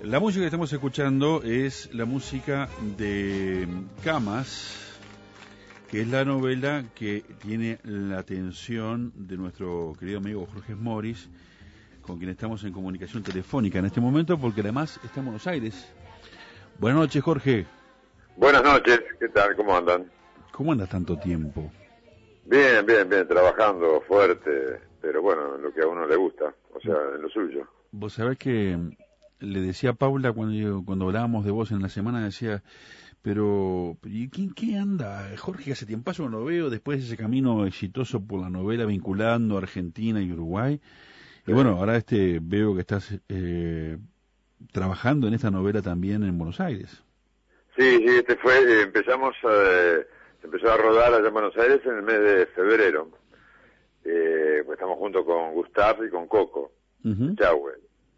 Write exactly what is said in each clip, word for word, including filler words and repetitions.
La música que estamos escuchando es la música de Camas, que es la novela que tiene la atención de nuestro querido amigo Jorge Moris, con quien estamos en comunicación telefónica en este momento, porque además está en Buenos Aires. Buenas noches, Jorge. Buenas noches, ¿qué tal? ¿Cómo andan? ¿Cómo andas tanto tiempo? Bien, bien, bien, trabajando fuerte, pero bueno, en lo que a uno le gusta, o sea, en lo suyo. Vos sabés que le decía a Paula cuando yo, cuando hablábamos de vos en la semana, decía, pero, ¿y quién qué anda? Jorge, hace tiempo no lo veo, después de ese camino exitoso por la novela vinculando Argentina y Uruguay. Y sí. Bueno, ahora este veo que estás eh, trabajando en esta novela también en Buenos Aires. Sí, sí, este fue, eh, empezamos, eh, se empezó a rodar allá en Buenos Aires en el mes de febrero. Eh, pues estamos junto con Gustavo y con Coco, uh-huh. Chahue.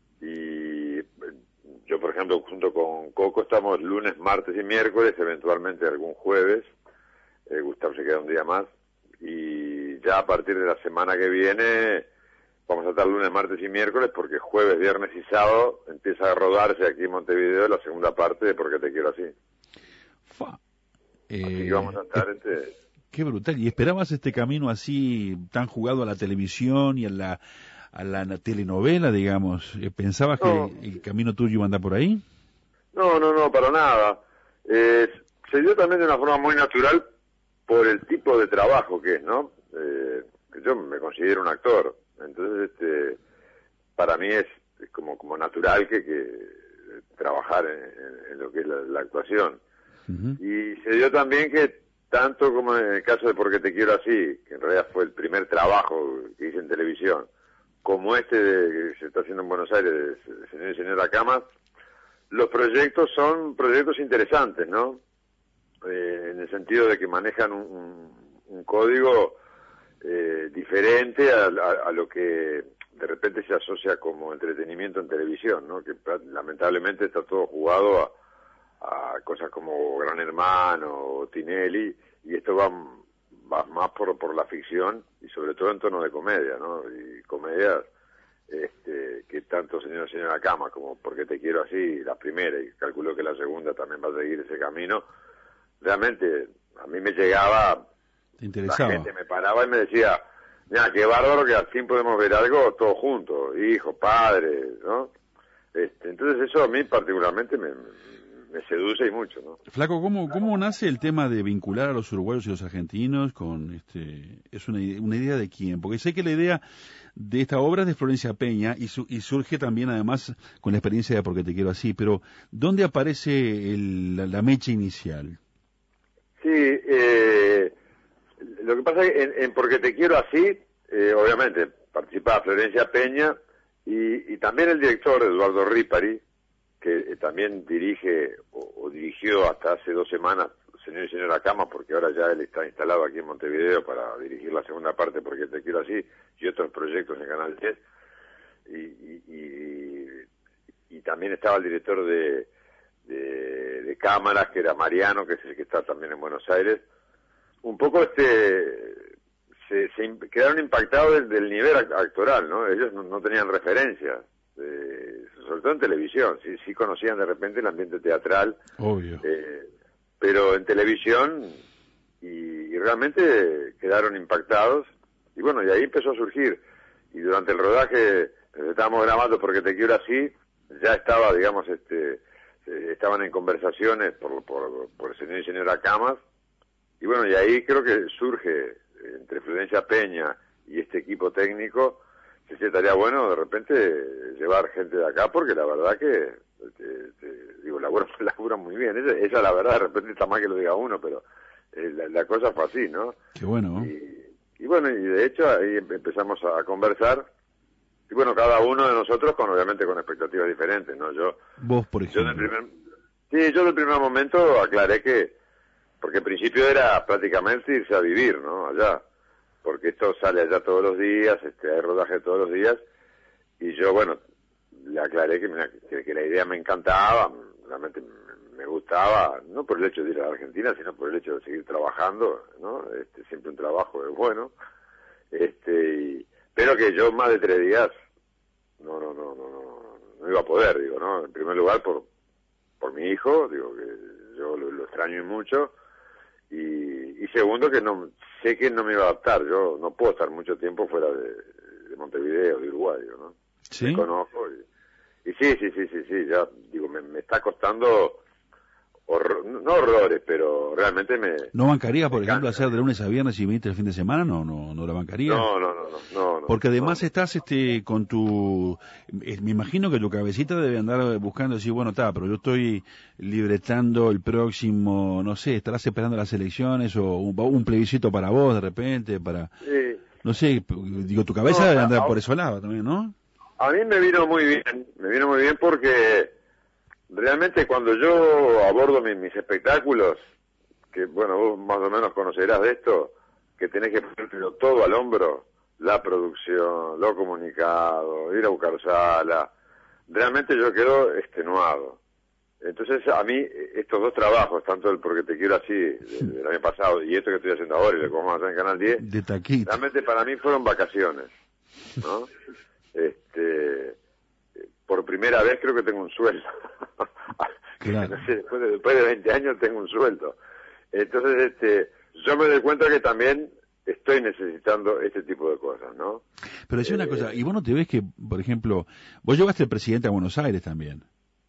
Y yo, por ejemplo, junto con Coco estamos lunes, martes y miércoles, eventualmente algún jueves. Eh, Gustavo se queda un día más. Y ya a partir de la semana que viene vamos a estar lunes, martes y miércoles, porque jueves, viernes y sábado empieza a rodarse aquí en Montevideo la segunda parte de Porque te quiero así. Fa. Eh, así que vamos a estar eh, este... Qué brutal. ¿Y esperabas este camino así, tan jugado a la televisión y a la a la telenovela, digamos? ¿Pensabas no. que el camino tuyo iba a andar por ahí? No, no, no, para nada. Eh, se dio también de una forma muy natural por el tipo de trabajo que es, ¿no? Eh, yo me considero un actor, entonces este para mí es, es como como natural que, que trabajar en, en, en lo que es la, la actuación. Uh-huh. Y se dio también que tanto como en el caso de Porque te quiero así, que en realidad fue el primer trabajo que hice en televisión, como este de, que se está haciendo en Buenos Aires, de Señor y Señora Camas, los proyectos son proyectos interesantes, ¿no? Eh, en el sentido de que manejan un, un, un código eh, diferente a, a, a lo que de repente se asocia como entretenimiento en televisión, ¿no? Que lamentablemente está todo jugado a a cosas como Gran Hermano o Tinelli, y esto va, va más por, por la ficción y sobre todo en tono de comedia, ¿no? Y comedias este, que tanto Señor y Señora Cama como Porque te quiero así, la primera, y calculo que la segunda también va a seguir ese camino, realmente a mí me llegaba, la gente me paraba y me decía, mira, qué bárbaro que al fin podemos ver algo todos juntos, hijo, padre, ¿no? Este, entonces eso a mí particularmente me me seduce y mucho, ¿no? Flaco, ¿cómo, cómo nace el tema de vincular a los uruguayos y los argentinos con este, es una, una idea de quién? Porque sé que la idea de esta obra es de Florencia Peña y, su, y surge también además con la experiencia de Porque te quiero así, pero ¿dónde aparece el, la, la mecha inicial? Sí, eh, lo que pasa es que en, en Porque te quiero así, eh, obviamente participaba Florencia Peña y, y también el director Eduardo Ripari, que también dirige o, o dirigió hasta hace dos semanas Señor y Señora Cama, porque ahora ya él está instalado aquí en Montevideo para dirigir la segunda parte Porque te quiero así y otros proyectos en Canal diez, y, y, y, y también estaba el director de, de, de cámaras, que era Mariano, que es el que está también en Buenos Aires. Un poco este se, se quedaron impactados del, del nivel actoral, ¿no? Ellos no, no tenían referencia. Eh, sobre todo en televisión, sí, sí conocían de repente el ambiente teatral, obvio, eh, pero en televisión y, y realmente quedaron impactados, y bueno, y ahí empezó a surgir, y durante el rodaje estábamos grabando Porque te quiero así, ya estaba, digamos, este eh, estaban en conversaciones por, por, por Señor y Señora Camas, y bueno, y ahí creo que surge entre Florencia Peña y este equipo técnico, que sí estaría bueno de repente llevar gente de acá, porque la verdad que te, te, digo, laburan, laburan muy bien, esa, esa la verdad, de repente está mal que lo diga uno, pero eh, la, la cosa fue así, ¿no? Qué bueno. Y, y bueno, y de hecho ahí empezamos a conversar, y bueno, cada uno de nosotros con obviamente con expectativas diferentes, ¿no? Yo, vos, por ejemplo. Yo del primer, sí, yo del primer momento aclaré que, porque al principio era prácticamente irse a vivir, ¿no? Allá. Porque esto sale allá todos los días, este, hay rodaje todos los días, y yo, bueno, le aclaré que, me, que, que la idea me encantaba, realmente me gustaba, no por el hecho de ir a la Argentina, sino por el hecho de seguir trabajando, ¿no? Este, siempre un trabajo es bueno, este, y, pero que yo más de tres días, no, no, no, no, no, no iba a poder, digo, ¿no? En primer lugar por por mi hijo, digo que yo lo, lo extraño mucho, y, y segundo que no sé que no me iba a adaptar, yo no puedo estar mucho tiempo fuera de, de Montevideo, de Uruguay, digo, ¿no? ¿Sí? Me conozco y, y sí, sí, sí, sí, sí, ya digo, me, me está costando horror, no horrores, pero realmente me... ¿No bancaría, por me ejemplo, cansa, hacer de digo. lunes a viernes y venirte el fin de semana? ¿No no no la bancaría? No, no, no, no, no, no. Porque además no. estás este con tu... eh, me imagino que tu cabecita debe andar buscando decir, bueno, está, pero yo estoy libretando el próximo, no sé, estarás esperando las elecciones o un, un plebiscito para vos de repente, para... Sí. No sé, digo, tu cabeza No, debe a, andar a- por ese lado también, ¿no? a mí me vino muy bien, me vino muy bien porque realmente cuando yo abordo mi- mis espectáculos, que bueno, vos más o menos conocerás de esto, que tenés que ponértelo todo al hombro, la producción, lo comunicado, ir a buscar sala, realmente yo quedo extenuado. Entonces a mí estos dos trabajos, tanto el Porque te quiero así de- del año pasado y esto que estoy haciendo ahora y lo que vamos a hacer en Canal diez, De taquito. realmente para mí fueron vacaciones, ¿no? Este, por primera vez creo que tengo un sueldo. Claro. No sé, después de, después de veinte años tengo un sueldo. Entonces, este, yo me doy cuenta que también estoy necesitando este tipo de cosas, ¿no? Pero decía una Eh, cosa, ¿y vos no te ves que, por ejemplo, vos llevaste al presidente a Buenos Aires también?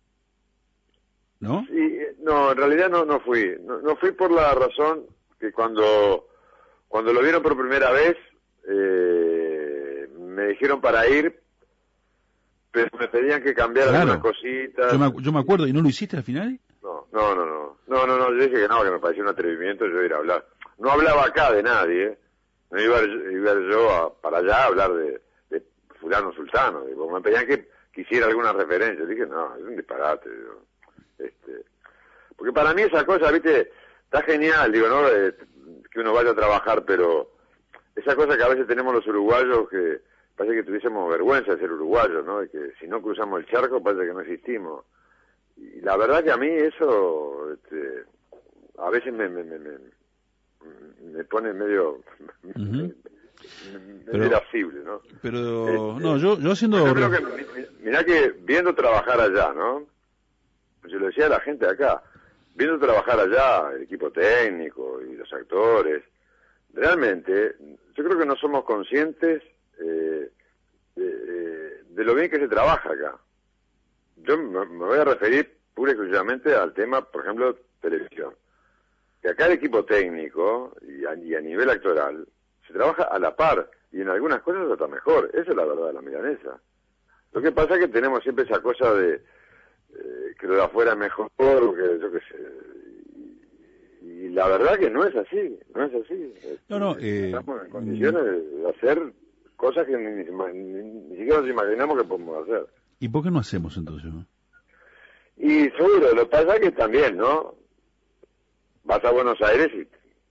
¿No? Sí, eh, no, en realidad no, no fui. No, no fui por la razón que cuando, cuando lo vieron por primera vez, eh, me dijeron para ir, pero me pedían que cambiara Claro. algunas cositas. Yo me, acu- yo me acuerdo, ¿y no lo hiciste al final? No, no, no, no, no, no, no, yo dije que no, que me parecía un atrevimiento yo ir a hablar. No hablaba acá de nadie, ¿eh? No iba, iba yo a- para allá a hablar de, de fulano sultano, digo, me pedían que quisiera alguna referencia, dije, no, es un disparate, digo, este, porque para mí esa cosa, viste, está genial, digo, ¿no? Eh, que uno vaya a trabajar, pero esa cosa que a veces tenemos los uruguayos que parece que tuviésemos vergüenza de ser uruguayos, ¿no? Y que si no cruzamos el charco parece que no existimos. Y la verdad que a mí eso, este, a veces me, me, me, me, me pone medio, Ujú. medio Pero- irascible, ¿no? Pero, Este, no, yo, yo haciendo... Yo creo que, mi- mirá que viendo trabajar allá, ¿no? Yo le decía a la gente de acá, viendo trabajar allá, el equipo técnico y los actores, realmente, yo creo que no somos conscientes eh, de, de- de lo bien que se trabaja acá. Yo me me voy a referir pura y exclusivamente al tema, por ejemplo, televisión. Que acá el equipo técnico y a, y a nivel actoral se trabaja a la par y en algunas cosas hasta mejor. Esa es la verdad de la milanesa. Lo que pasa es que tenemos siempre esa cosa de eh, que lo de afuera es mejor, que yo qué sé. Y, y la verdad que no es así, no es así. No, no, eh, Estamos en condiciones de, de hacer cosas que ni, ni, ni siquiera nos imaginamos que podemos hacer. ¿Y por qué no hacemos entonces? ¿No? Y seguro, lo que pasa es que también, ¿no? Vas a Buenos Aires y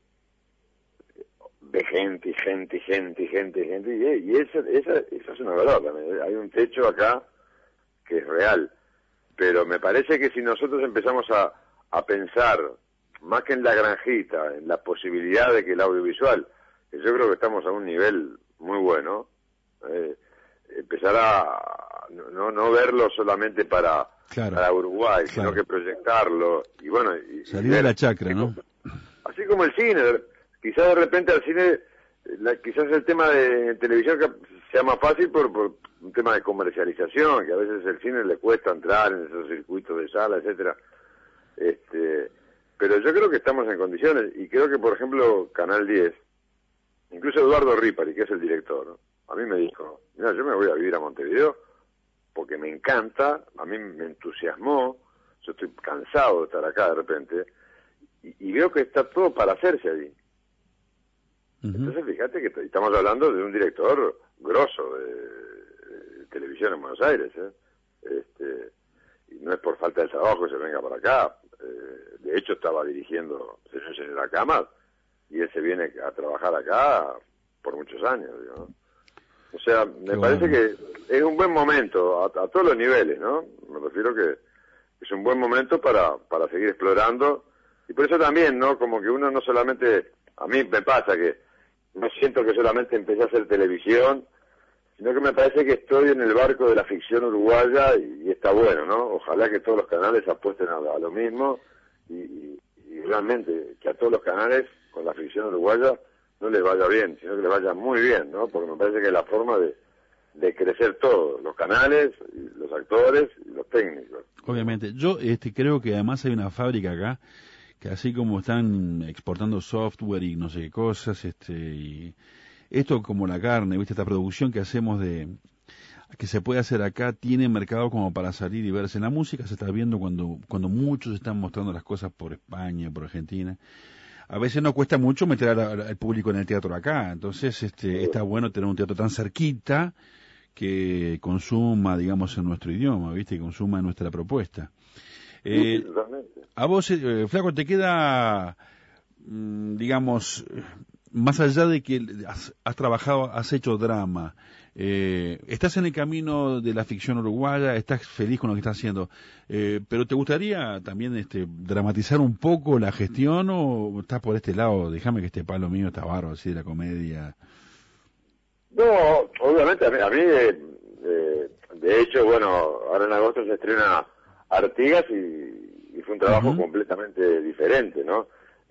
de gente y gente y gente y gente y gente y, y esa, esa, esa es una verdad también. Hay un techo acá que es real, pero me parece que si nosotros empezamos a, a pensar más que en la granjita, en la posibilidad de que el audiovisual, que yo creo que estamos a un nivel muy bueno, eh, empezar a no, no verlo solamente para, Claro. para Uruguay, Claro. sino que proyectarlo y bueno, y, Salir y de ver- la chacra, ¿no? así como el cine, quizás de repente al cine, la- quizás el tema de televisión que sea más fácil por, por un tema de comercialización, que a veces el cine le cuesta entrar en esos circuitos de sala, etcétera. Este, pero yo creo que estamos en condiciones, y creo que, por ejemplo, Canal diez, incluso Eduardo Ripari, que es el director, ¿no? A mí me dijo, mira, yo me voy a vivir a Montevideo porque me encanta, a mí me entusiasmó, yo estoy cansado de estar acá de repente, y, y veo que está todo para hacerse allí. Ujú. Entonces fíjate que t- estamos hablando de un director grosso de, de televisión en Buenos Aires, ¿eh? Este, y no es por falta de trabajo que se venga para acá, eh, de hecho estaba dirigiendo Señor y Señora Camas, y él se viene a trabajar acá por muchos años, digo, ¿no? O sea, me Qué parece bueno. que es un buen momento a, a todos los niveles, ¿no? Me refiero que es un buen momento para, para seguir explorando, y por eso también, ¿no? Como que uno no solamente, a mí me pasa que no siento que solamente empecé a hacer televisión sino que me parece que estoy en el barco de la ficción uruguaya y, y está bueno, ¿no? Ojalá que todos los canales apuesten a, a lo mismo y, y, y realmente que a todos los canales con la ficción uruguaya no les vaya bien, sino que les vaya muy bien, ¿no? Porque me parece que es la forma de, de crecer todo, los canales, los actores y los técnicos. Obviamente. Yo este, creo que además hay una fábrica acá que así como están exportando software y no sé qué cosas, este, y esto como la carne, ¿viste? Esta producción que hacemos de que se puede hacer acá tiene mercado como para salir y verse. En la música se está viendo cuando cuando muchos están mostrando las cosas por España, por Argentina. A veces nos cuesta mucho meter al, al público en el teatro acá, entonces este está bueno tener un teatro tan cerquita que consuma, digamos, en nuestro idioma, ¿viste? Que consuma en nuestra propuesta. Eh, Sí, totalmente. A vos, eh, Flaco, te queda, mm, digamos, más allá de que has, has trabajado, has hecho drama, eh, estás en el camino de la ficción uruguaya, estás feliz con lo que estás haciendo, eh, pero ¿te gustaría también este, dramatizar un poco la gestión o estás por este lado? Déjame que este palo mío está bárbaro, así de la comedia. No, obviamente a mí, a mí eh, eh, de hecho, bueno, ahora en agosto se estrena Artigas y, y fue un trabajo Uh-huh. completamente diferente, ¿no?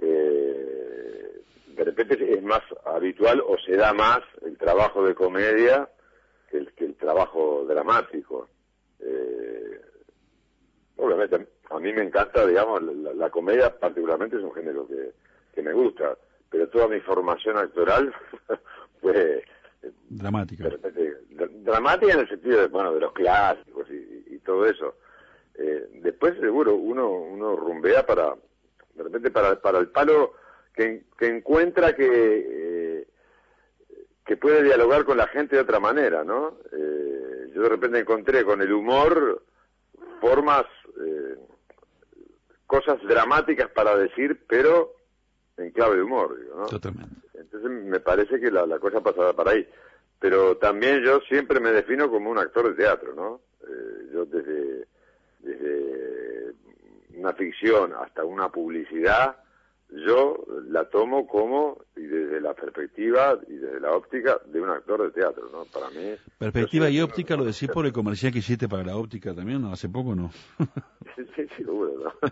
Eh, de repente es más habitual o se da más el trabajo de comedia que el, que el trabajo dramático. Eh, obviamente a mí me encanta, digamos, la, la comedia particularmente es un género que, que me gusta, pero toda mi formación actoral fue Dramática. de repente, dramática en el sentido de, bueno, de los clásicos y, y todo eso. Eh, después seguro uno uno rumbea para, de repente para, para el palo que, que encuentra que eh, que puede dialogar con la gente de otra manera, ¿no? Eh, yo de repente encontré con el humor formas, eh, cosas dramáticas para decir, pero en clave de humor, digo, ¿no? Totalmente. Entonces me parece que la, la cosa pasará para ahí. Pero también yo siempre me defino como un actor de teatro, ¿no? Eh, yo desde, desde una ficción hasta una publicidad, yo la tomo como, y desde la perspectiva y desde la óptica de un actor de teatro, ¿no? Para mí... Perspectiva y soy, óptica, lo decís por el comercial que hiciste para la óptica también, ¿no? Hace poco, ¿no? Sí, sí, seguro, ¿no?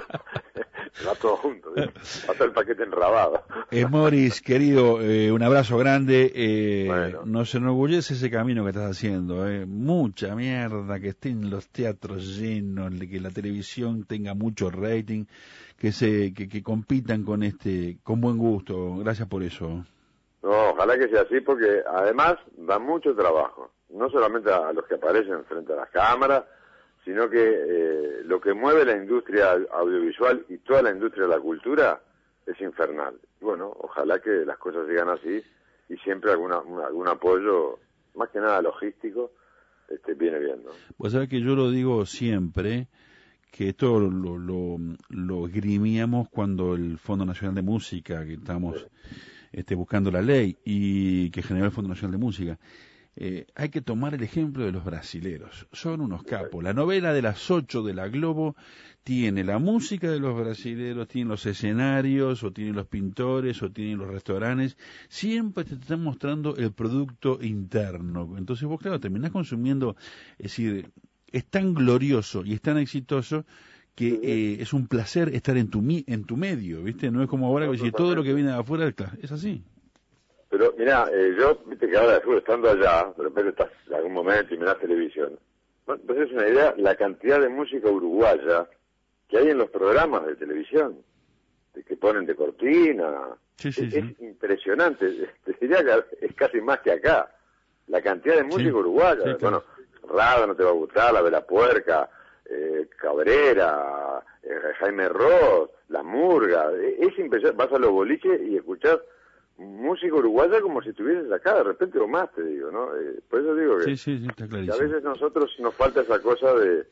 Va todo junto, ¿sí? Va todo el paquete enrabado. Eh, Morris, querido, eh, un abrazo grande. Eh, Bueno. Nos enorgullece ese camino que estás haciendo. Eh. Mucha mierda, que estén los teatros llenos, que la televisión tenga mucho rating, que se que, que compitan con este con buen gusto. Gracias por eso. No, ojalá que sea así, porque además da mucho trabajo. No solamente a los que aparecen frente a las cámaras, sino que eh, lo que mueve la industria audiovisual y toda la industria de la cultura es infernal. Y bueno, ojalá que las cosas sigan así y siempre alguna, una, algún apoyo, más que nada logístico, este, viene bien, ¿no? Pues sabés que yo lo digo siempre, que esto lo, lo, lo esgrimíamos cuando el Fondo Nacional de Música, que estamos Sí. este, buscando la ley y que generó el Fondo Nacional de Música, Eh, hay que tomar el ejemplo de los brasileros. Son unos capos. La novela de las ocho de la Globo tiene la música de los brasileros, tiene los escenarios, o tiene los pintores, o tiene los restaurantes. Siempre te están mostrando el producto interno. Entonces vos, claro, terminás consumiendo, es decir, es tan glorioso y es tan exitoso que eh, es un placer estar en tu mi, en tu medio, ¿viste? No es como ahora que si todo lo que viene de afuera, claro, es así. Pero mira, eh, yo, viste que ahora estando allá, de repente estás en algún momento y mirás televisión. Bueno, entonces es una idea la cantidad de música uruguaya que hay en los programas de televisión, de que ponen de cortina. Sí, sí, es, sí. es impresionante. Te diría que es casi más que acá. La cantidad de música Sí, uruguaya. sí, claro. Bueno, Rada no te va a gustar, La Vela Puerca, eh, Cabrera, eh, Jaime Ross, La Murga. Es impresionante. Vas a los boliches y escuchás música uruguaya como si estuvieses acá, de repente o más, te digo, ¿no? Eh, por eso digo que, Sí, sí, sí, está que a clarísimo. veces nosotros nos falta esa cosa de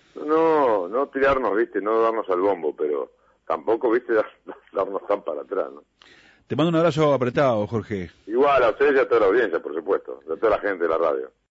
no no tirarnos, ¿viste? No darnos al bombo, pero tampoco, ¿viste? Darnos tan para atrás, ¿no? Te mando un abrazo apretado, Jorge. Igual a ustedes y a toda la audiencia, por supuesto, a toda la gente de la radio.